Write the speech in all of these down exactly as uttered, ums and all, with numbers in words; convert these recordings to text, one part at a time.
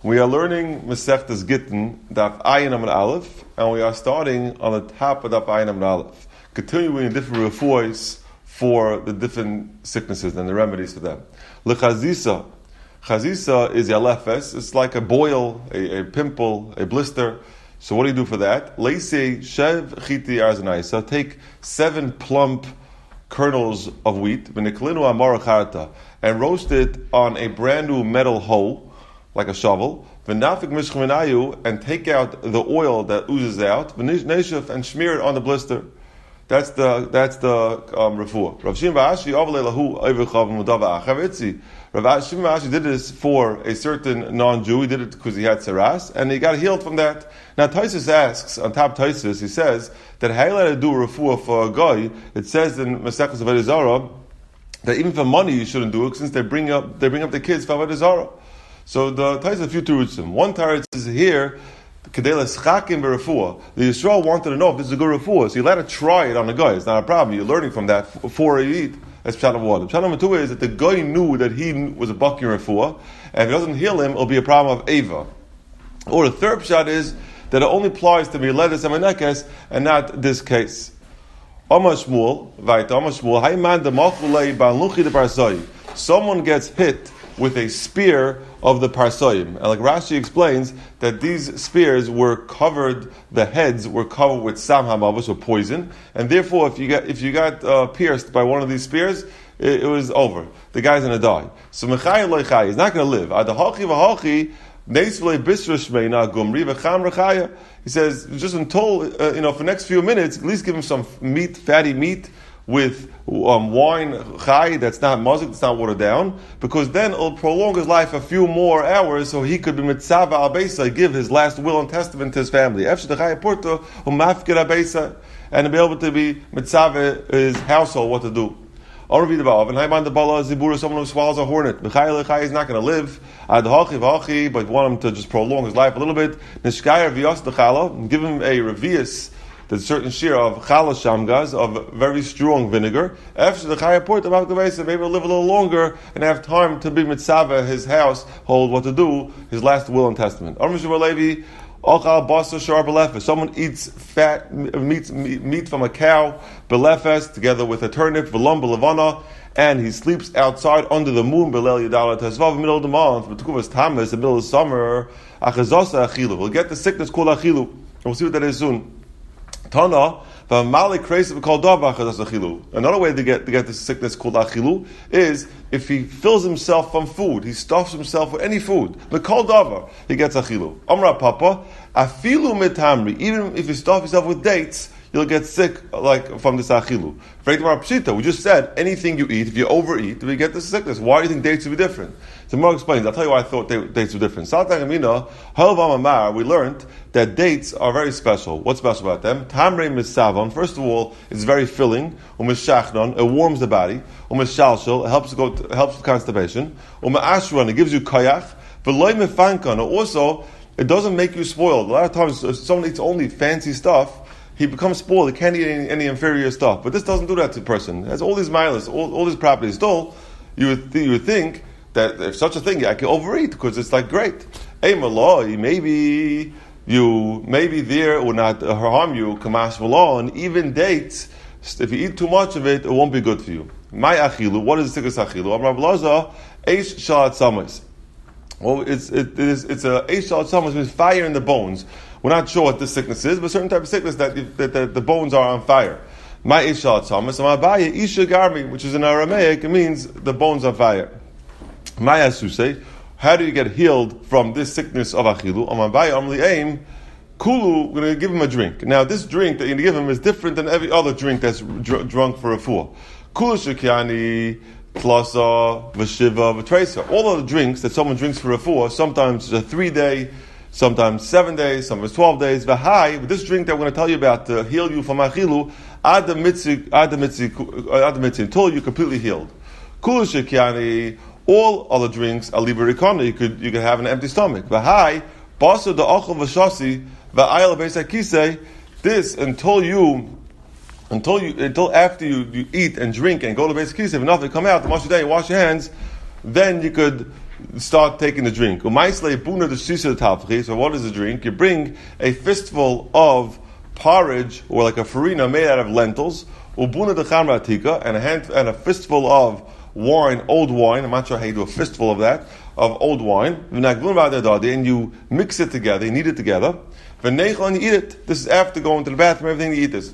We are learning Masechtas Gittin, Daf Ayin Amud Aleph, and we are starting on the top of Daf Ayin Amud Aleph, continuing different refuahs for the different sicknesses and the remedies for them. L'chazisa, chazisa is yalefes. It's like a boil, a, a pimple, a blister. So what do you do for that? Leisei shev chiti arzanaisa. Take seven plump kernels of wheat, v'niklinu amar charta, and roast it on a brand new metal hoe, like a shovel, v'nafik mishchaminayu, and take out the oil that oozes out, v'neshuf, and smear it on the blister. That's the that's the um, refuah. Rav Shimon bar Ashi avalei lahu oivechav mudava achavetzi. Rav Shimon bar Ashi did this for a certain non-Jew. He did it because he had saras, and he got healed from that. Now Taisus asks, on top Taisus, he says that how you let to do refuah for a guy? It says in Masechtas Avodah Zarah that even for money you shouldn't do it, since they bring up they bring up the kids for Avodah Zarah. So the Taisus a few terutzim. One teretz is here. The Yisrael wanted to know if this is a good refuah, so you let it try it on the guy. It's not a problem. You're learning from that before you eat. That's pshat number one. Pshat number two is that the guy knew that he was a baki refuah, and if it doesn't heal him, it'll be a problem of eva. Or the third pshat is that it only applies to miletus and menekes, and not this case. Amar Shmuel, vayta Amar Shmuel, hayman demachulei ba'luchi de parsai. Someone gets hit with a spear of the parsoim. And like Rashi explains, that these spears were covered, the heads were covered with sam hamavos, or poison, and therefore if you got if you got uh, pierced by one of these spears, it, it was over. The guy's going to die. So Mechai loichai, he's not going to live. Adahachi v'hachi, neisvlei bisra shmeina gumri v'cham rechaya. He says, just until, uh, you know, for the next few minutes, at least give him some meat, fatty meat, with um, wine chai that's not mazik, that's not watered down, because then it'll prolong his life a few more hours, so he could be mitzvah al beisa, give his last will and testament to his family, and be able to be mitzvah his household what to do. Someone who swallows a hornet, he's not going to live, but want him to just prolong his life a little bit. Give him a revius, there's a certain shear of challah shamgaz, of very strong vinegar. After the chaya port about the base, maybe he'll live a little longer and have time to be mitzvah his house, hold what to do, his last will and testament. Someone eats fat meat, meat from a cow, belefes, together with a turnip, velum belevana, and he sleeps outside under the moon, belel yadala tesvav, middle of the month, but tukuvas tamas, the middle of summer, achazosa achilu. We'll get the sickness called achilu. We'll see what that is soon. Tana, another way to get to get this sickness called achilu is if he fills himself from food, he stuffs himself with any food. The kol davar, he gets achilu. Amra papa, afilu metamri. Even if you stuff yourself with dates, you'll get sick like from this achilu. We just said anything you eat, if you overeat, you get this sickness. Why do you think dates would be different? So Mar explains. I'll tell you why I thought dates were different. We learned that dates are very special. What's special about them? Tamre misavon. First of all, it's very filling. Umeshachnon, it warms the body. Umeshalshel, it helps go to, helps with constipation. Umeashron, it gives you koyach. V'loy mefankan, also it doesn't make you spoiled. A lot of times, if someone eats only fancy stuff, he becomes spoiled. He can't eat any, any inferior stuff. But this doesn't do that to a person. It has all these milas, all, all these properties. Still, you would th- you would think that if such a thing, I can overeat because it's like great. Hey, maloi, maybe you, maybe there will not harm you. Kamash maloi, and even dates, if you eat too much of it, it won't be good for you. My achilu, what is the sickness achilu? Amar blaza, eish shalat samas. Well, it's it is it's a eish shalat samas means fire in the bones. We're not sure what this sickness is, but a certain type of sickness that that, that the bones are on fire. My eish shalat samas, and my baya isha garmi, which is in Aramaic, it means the bones are fire. Maya Susei, how do you get healed from this sickness of achilu? Amabaya Amli Aim, Kulu, we're going to give him a drink. Now, this drink that you're going to give him is different than every other drink that's dr- drunk for a fool. Kulu Shekiani, Plasa, Vashiva, Vatresa. All of the drinks that someone drinks for a fool, sometimes it's a three day, sometimes seven days, sometimes twelve days. Vahai, but this drink that we're going to tell you about to heal you from achilu, Ad Mitzi, until you're completely healed. Kulu Shekiani, all other drinks are liberikana. You could you could have an empty stomach. V'hai basa the ochel v'shasi v'ayel beisakise. This until you until you until after you, you eat and drink and go to beisakise. If nothing come out, the day you wash your hands, then you could start taking the drink. So what is the drink? You bring a fistful of porridge, or like a farina made out of lentils, and a hand and a fistful of wine, old wine. I'm not sure how you do a fistful of that, of old wine. And you mix it together, you knead it together. And you eat it. This is after going to the bathroom, everything you eat this.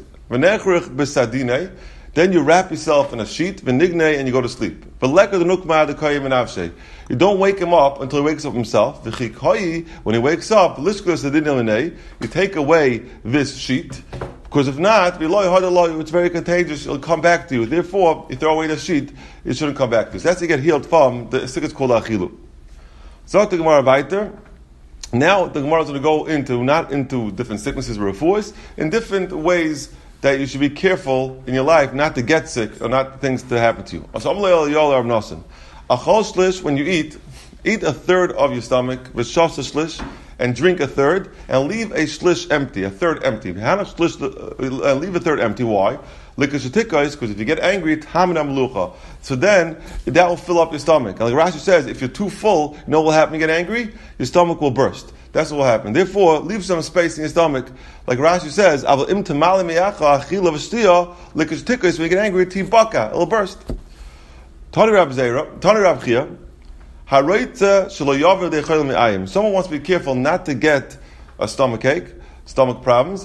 Then you wrap yourself in a sheet, and you go to sleep. You don't wake him up until he wakes up himself. When he wakes up, you take away this sheet, because if not, it's very contagious, it'll come back to you. Therefore, you throw away the sheet, it shouldn't come back to you. So that's to get healed from the sickness called achilu. So the Gemara weiter. Now the Gemara is going to go into, not into different sicknesses or refuahs, in different ways that you should be careful in your life not to get sick or not things to happen to you. When you eat, eat a third of your stomach, and drink a third, and leave a shlish empty, a third empty. And leave a third empty. Why? Because if you get angry, so then that will fill up your stomach. And like Rashi says, if you're too full, you know what will happen when you get angry? Your stomach will burst. That's what will happen. Therefore, leave some space in your stomach. Like Rashi says, when you get angry, it'll burst. Tani Rab Zera, Tani Rab Chia, someone wants to be careful not to get a stomach ache, stomach problems.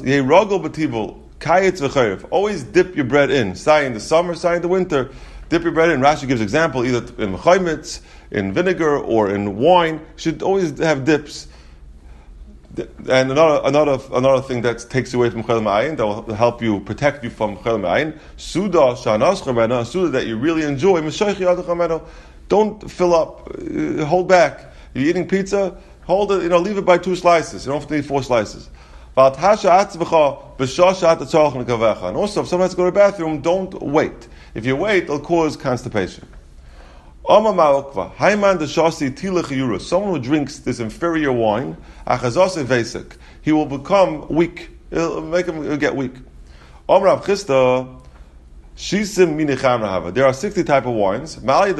Always dip your bread in. Say in the summer, say in the winter. Dip your bread in. Rashi gives example either in chaymitz, in vinegar, or in wine. You should always have dips. And another another another thing that takes you away from chayil ma'ayin, that will help you, protect you from chayil ma'ayin. Suda shanas chameno, suda that you really enjoy. Don't fill up, uh, hold back. You're eating pizza, hold it, you know, leave it by two slices. You don't have to eat four slices. And also, if someone has to go to the bathroom, don't wait. If you wait, it'll cause constipation. Someone who drinks this inferior wine, he will become weak. It'll make him get weak. There are sixty type of wines.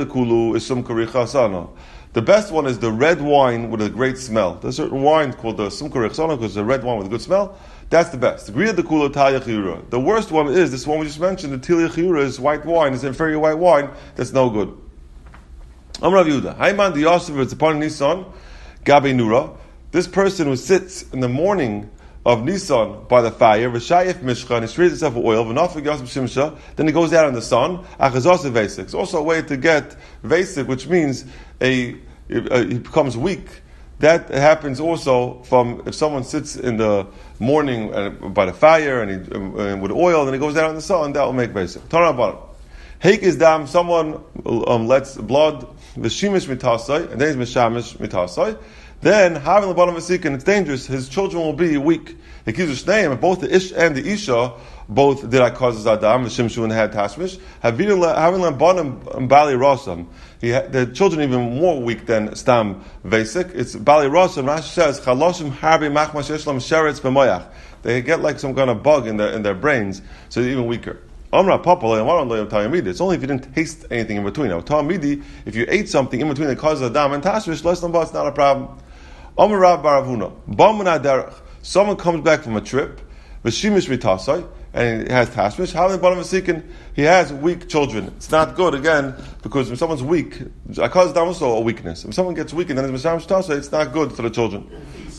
The best one is the red wine with a great smell. There's a certain wine called the Sumkarich Sana, because it's a red wine with a good smell. That's the best. The worst one is this one we just mentioned, the Tilya Chiyura, is white wine, it's inferior white wine, that's no good. Amrav Yehuda, Hayman the Yosef, it's upon Nisan, Gabe Nura. This person who sits in the morning of Nisan by the fire, V'shayif Mishcha, and he sprays himself with oil, V'nafik Yosef Shimsha, then he goes out in the sun, Achazosef Vesik. It's also a way to get Vesik, which means a, a, he becomes weak. That happens also from if someone sits in the morning by the fire and, he, and with oil, then he goes out in the sun, that will make Vesik. Torah about Heik is dam, someone um, lets blood, V'shimish mitasai, and then he's Mishamish mitasai. Then, having the bottom of a sikh, and it's dangerous, his children will be weak. He gives his name, and both the Ish and the Isha, both did I cause Adam, the Shimshu and had Tashmish, having the bottom Bali Rosam. The children are even more weak than Stam Vesik. It's Bali Rosam. Rashi says, Chaloshim Harbi Machmash Ishlam Sheretz B'moyach. They get like some kind of bug in their in their brains, so they're even weaker. Amra Papa, it's only if you didn't taste anything in between. Now, Talmidi, if you ate something in between that causes Adam and Tashmish, less than it's not a problem. Amar Rav Baravuna, Bamuna Derech. Someone comes back from a trip, V'shimish mitasai, and he has Tashmish. How the bottom of a he has weak children. It's not good again because when someone's weak, I cause Adam also a weakness. If someone gets weak and then it's Mishamish Tasai, it's not good for the children.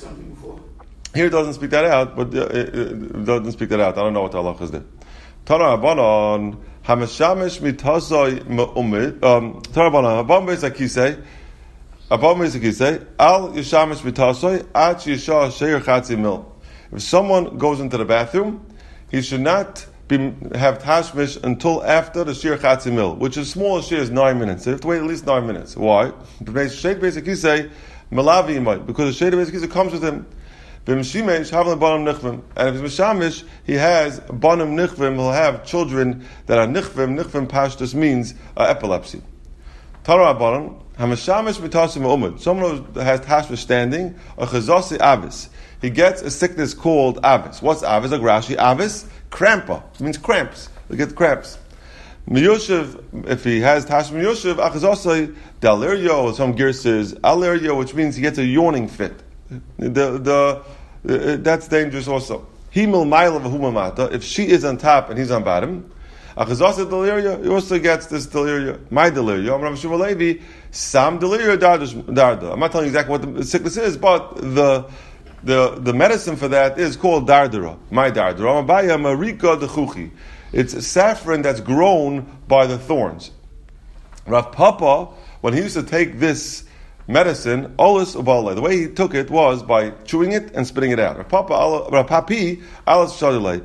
Here it doesn't speak that out, but uh, it doesn't speak that out. I don't know what the halach is there. Tana Rabbanon, Hamashamish mitasai me'umid. Tana Rabbanon, Abam Beis Abam Beis Akisei, Al Yishamish mitasai, Ach Yisha Sheir Chatzi Mil. If someone goes into the bathroom, he should not be, have tashmish until after the Shir Chatzi Mil, which is small shir is nine minutes. So you have to wait at least nine minutes. Why? Because the Shade Beis Akisei, Malavi, because the Shade Beis Akisei comes with him. And if it's Mishamish, he has Banim Nichvim, he'll have children that are Nichvim. Nichvim Pashtus means uh, epilepsy. Tara Banim, Hamashamish Mitasim Umad. Someone who has Tashmish standing, a Chazasi Avis. He gets a sickness called Avis. What's Avis? Like Rashi, Avis, Crampa. It means cramps. They get cramps. Miyoshev, if he has Tashmish Miyoshev, Achazosai, Dalirio, some gear says, Alirio, which means he gets a yawning fit. The, the, uh, that's dangerous also. Himil Maila Vahumamata, if she is on top and he's on bottom, Achazosai Dalirio, he also gets this Dalirio. My Dalirio, I'm Rav Shmuel Levi, Sam Dalirio Darda. I'm not telling you exactly what the sickness is, but the the the medicine for that is called Dardara. My Dardara. Amabaya Marika Dechuchi. It's saffron that's grown by the thorns. Rav Papa, when he used to take this medicine, Olis Ubala, the way he took it was by chewing it and spitting it out. Rav Papa, Rav Papi, Alas Shadilay.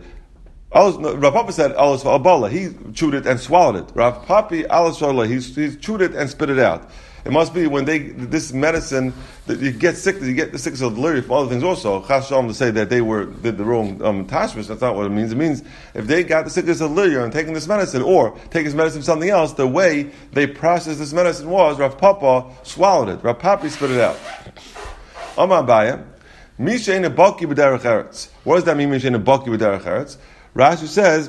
Rav Papa said Alas Ubala. He chewed it and swallowed it. Rav Papi, Alas Shadilay. He, he chewed it and spit it out. It must be when they this medicine that you get sick, you get the sickness of delirium from other things also. Chasham to say that they were did the wrong um, tashmish. That's not what it means. It means if they got the sickness of delirium and taking this medicine, or taking this medicine for something else, the way they processed this medicine was Rav Papa swallowed it. Rav Papi spit it out. Amar Baya, Mishein Baki b'derech eretz. What does that mean? Mishein Baki b'derech eretz. Rashi says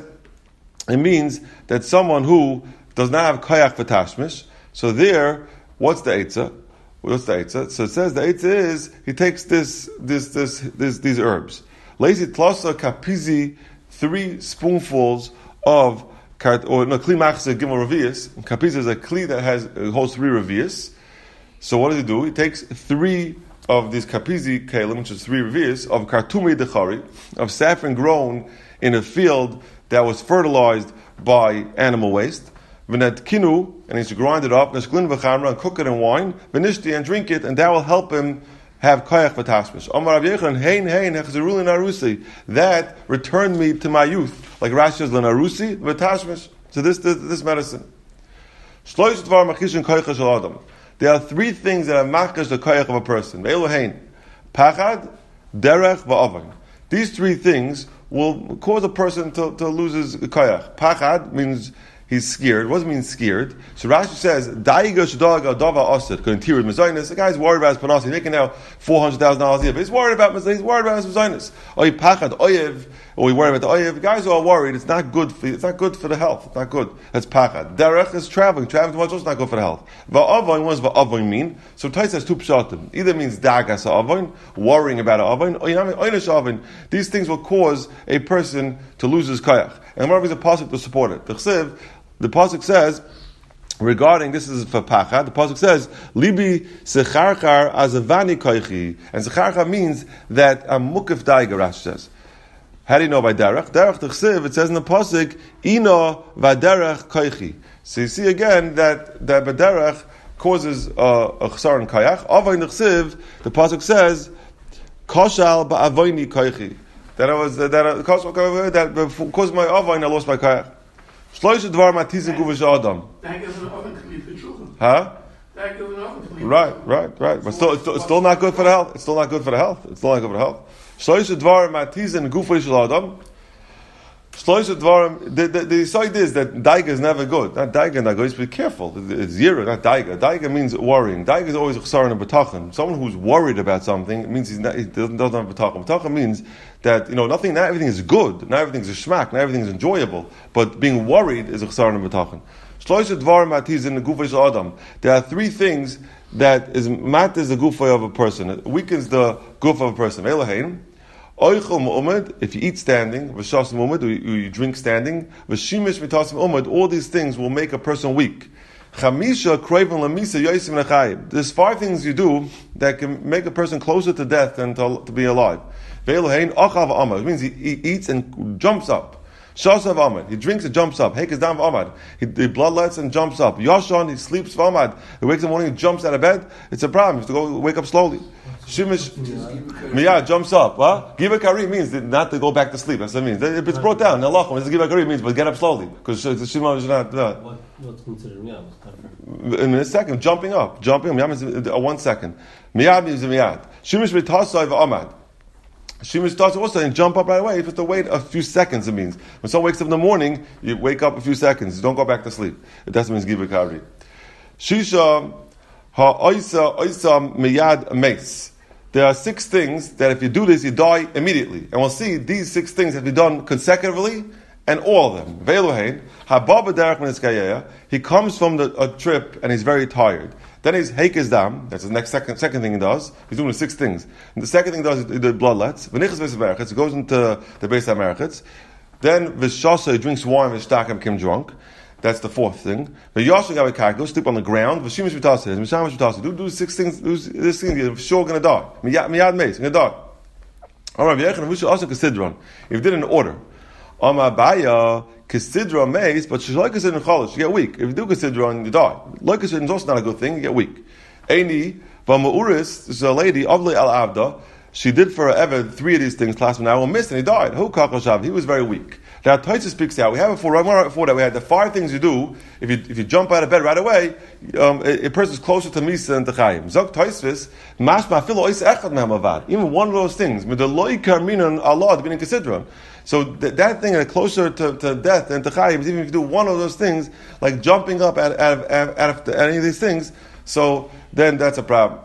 it means that someone who does not have koyach for tashmish. So there. What's the eitzah? What's the eitzah? So it says the eitzah is he takes this, this, this, this these herbs. Lazy tlasa kapizi, three spoonfuls of or no kli machzeh gimel revius. Kapizi is a kli that has holds three revius. So what does he do? He takes three of these kapizi kalim, which is three revius of kartumi dechari, of saffron grown in a field that was fertilized by animal waste. V'netkinu, and he should grind it up, neshklin v'chamra, and cook it in wine, v'nishti, and drink it, and that will help him have koyach v'tashmish. Omar Rav Yechon, hein hein hechzeruli narusi, that returned me to my youth, like Rashi says, l'narusi v'tashmish. So this, this this medicine. Shloish dvar machishin koyach shel adam. There are three things that are machash the koyach of a person. Ve'elu hein, pachad, derech, v'avain. These three things will cause a person to, to lose his koyach. Pachad means he's scared. What does it mean scared? So Rashi says, Daiga shadaga dava asid. Continue with Mizainis. The guy's worried about his panas. He's making now four hundred thousand dollars a year. But he's worried about he's worried about his Mizainis. Or he pachad oyev. Or he worried about the oyev. Guys who are worried, it's not good for it's not good for the health. It's not good. That's pachad. Derech is traveling. Traveling too much is also not good for the health. Va'avoin, what does va'avoin mean? So Tais has two pshatim. Either means dagas ha'avoin, worrying about ha'avoin, or oynish ha'avoin. These things will cause a person to lose his kayach. And one of these a pasuk to support it. The chsiv, the pasuk says, regarding, this is for pachad, the pasuk says, Libi secharchar azavani koichi. And secharchar means that I'm mukif daiga, Rashi says. How do you know by derech? Derech t'chsiv, it says in the pasuk, Ino vaderech koichi. So you see again that, that baderech causes uh, a chsar in koyach. Avoin t'chsiv, the pasuk says, Koshal ba'avoini koichi. That I was, that, that, that caused my avoin, I lost my koyach. Shloish dvar matizin guvish adam. Huh? Right, right, right. But still, it's, it's still not good for the health. It's still not good for the health. It's still not good for the health. Shloish dvar matizin guvish adam. Shloish dvar. The the the side is that daiga is never good. Not daiga, not good. Be careful. It's zero, not daiga. Daiga means worrying. Daiga is always a chsar and a betachin. Someone who's worried about something, it means he's not, he doesn't, doesn't have betachin. Betachin means that, you know, nothing, not everything is good, not everything is a shmak, not everything is enjoyable, but being worried is a chsar and a betachin. Shloish dvar matiz in the gufa shel adam. There are three things that is mat is the gufa of a person. It weakens the gufa of a person. Elahein. Oichel mu'umad, if you eat standing, v'shas mu'umad, or you drink standing, v'shimish mitasim umad, all these things will make a person weak. Chamisha kroivin lamisa yoisim nechayim. There's five things you do that can make a person closer to death than to, to be alive. Ve'elohein achav amad, it means he, he eats and jumps up. Shasav amad, he drinks and jumps up. Hekes dam amad, he, he bloodlets and jumps up. Yashan, he sleeps amad. He wakes in the morning and jumps out of bed. It's a problem. You have to go wake up slowly. Shimish Miyad jumps up. Huh? Giva Kari means not to go back to sleep. That's what it means. If it's brought down, Nalachim, it's Giva Kari means, but get up slowly. Because Shima is not. Uh, what, what's considered Miyad? In a second, jumping up. Jumping up. Miyad means uh, one second. Miyad means Miyad. Shimish Mitasai V'amad. Shimish starts also and jump up right away. If you have to wait a few seconds, it means. When someone wakes up in the morning, you wake up a few seconds. You don't go back to sleep. That means Giva Kari. Shisha Ha'oisa Oisa Miyad Mace. There are six things that if you do this, you die immediately. And we'll see these six things have to be done consecutively, and all of them. Ve'elohein, haba b'derech min, he comes from the, a trip and he's very tired. Then he's heikes dam. That's the next second second thing he does. He's doing the six things. And the second thing he does is the bloodlets. V'nichas v'severchitz. He goes into the base of merchitz. Then v'shasa, he drinks wine. V'shtakem became drunk. That's the fourth thing. V'yasha gavekak. Go sleep on the ground. V'shimish v'tasa. V'shamish v'tasa. Do do six things. Do this thing. You're sure going to die. Miyad miyad meis. You're going to die. All right. V'yechan v'shu asa kasidron. If you did it in order. Amabaya. Considra maze, but she's like considering cholish, you get weak. If you do consider you die. Like considering is also not a good thing, you get weak. Eini, Vamauris, is a lady, Avli al Avda, she did for ever three of these things, class when I will miss, and he died. Who kakashav? He was very weak. Now Taisa speaks out. We have it for right before that. We had the five things you do if you if you jump out of bed right away. Um, a, a person is closer to Misa and to Chaim. Zok Taisvis, Mashma Filo Ois Echad Mehamavad. Even one of those things, with the Loi Karminan Allah being considered. So th- that thing is closer to, to death than to Chaim. Even if you do one of those things, like jumping up out, out, of, out of any of these things, so then that's a problem.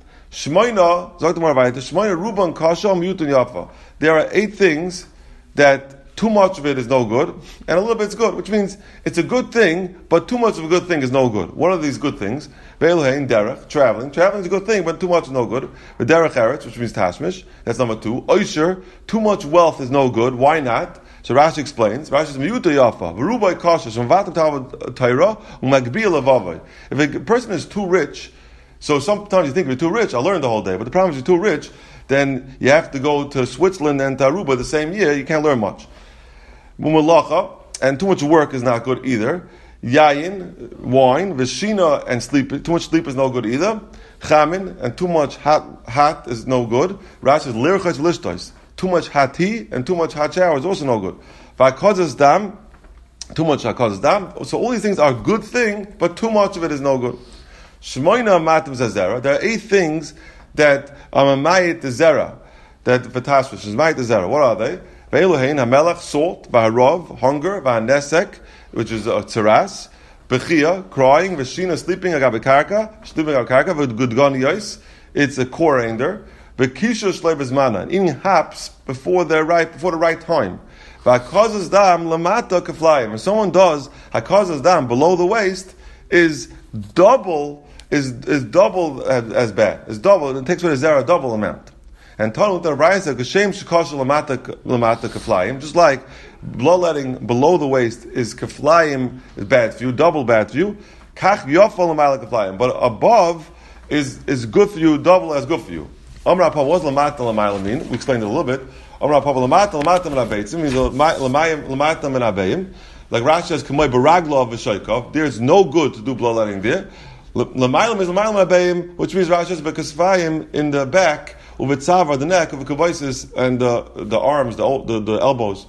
Shmoina, Zok Tamaravayit, Shmoina Ruban Kasha Miyutun Yafa. There are eight things that too much of it is no good, and a little bit is good, which means it's a good thing, but too much of a good thing is no good. One of these good things, Ve'elhein, derech, traveling. Traveling is a good thing, but too much is no good. Derech eretz, which means tashmish, that's number two. Oisher, too much wealth is no good. Why not? So Rashi explains, Rashi says, Miyuta yafa, v'rubai kashish, v'vatam tavad taira, u'magbiya levavai. If a person is too rich, so sometimes you think you're too rich, I'll learn the whole day, but the problem is you're too rich, then you have to go to Switzerland and to Aruba the same year, you can't learn much. Mumalacha, and too much work is not good either. Yayin, wine, vishina, and sleep. Too much sleep is no good either. Chamin, and too much hot, hot is no good. Rashi is lirchas lishtois. Too much hot tea and too much hot shower is also no good. Vakozes dam, too much hakozes dam. So all these things are a good thing, but too much of it is no good. Shmoina matim zera. There are eight things that are mamayit zera, that v'tashvish is mamayit zera. What are they? Ve'elohein hamelach, salt, v'harov, hunger, v'hanesek, which is a tzaras, bechia, crying, v'shina, sleeping agabe karka, sleeping agabe karka, v'gudgon yois, it's a coriander, v'kisha shleib izmana, eating haps before the right before the right time. V'hakazas dam lamata keflayim. If someone does hakazas dam below the waist, is double is is double as, as bad. It's double. It takes away the zera double amount. And Tanu the Raisa Kashem Shikosha Lamata Lamata Keflayim, just like bloodletting below the waist is Keflayim is bad for you, double bad for you. Kach Yofal Lamala Keflayim, but above is is good for you, double as good for you. Amra Pa was Lamata Lamala mean. We explained it a little bit. Amra Pa Lamata Lamata Menabeitzim means Lamayim Lamata Menabeiim. Like Rashi says, Kamoi Baragla V'Shaykov. There is no good to do bloodletting there. Lamayim is Lamayim Menabeiim, which means Rashi says Bekasvayim in the back. Uvitzavar, the neck of the kavaisis and the the arms, the the, the elbows.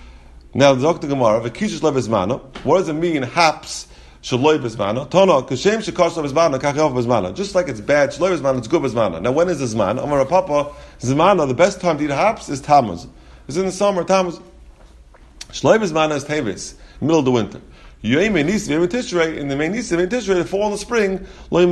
Now the Zok the Gemara, v'kishish levezmana. What does it mean? Haps shaloi bezmana. Tona kashem shekash levezmana kachel bezmana. Just like it's bad shaloi bezmana, it's good bezmana. Now when is the zman? Amar Papa zmana. The best time to eat haps is Tammuz. It's in the summer. Tammuz. Shaloi bezmana is Tevis, middle of the winter. In the main Tishrei, in Tishrei, the fall and the spring,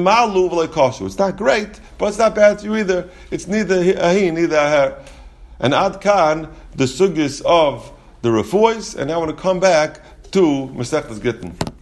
it's not great, but it's not bad to you either. It's neither ahi, neither her. And ad kan, the sugis of the refuos, and now I want to come back to Masechtas Gittin.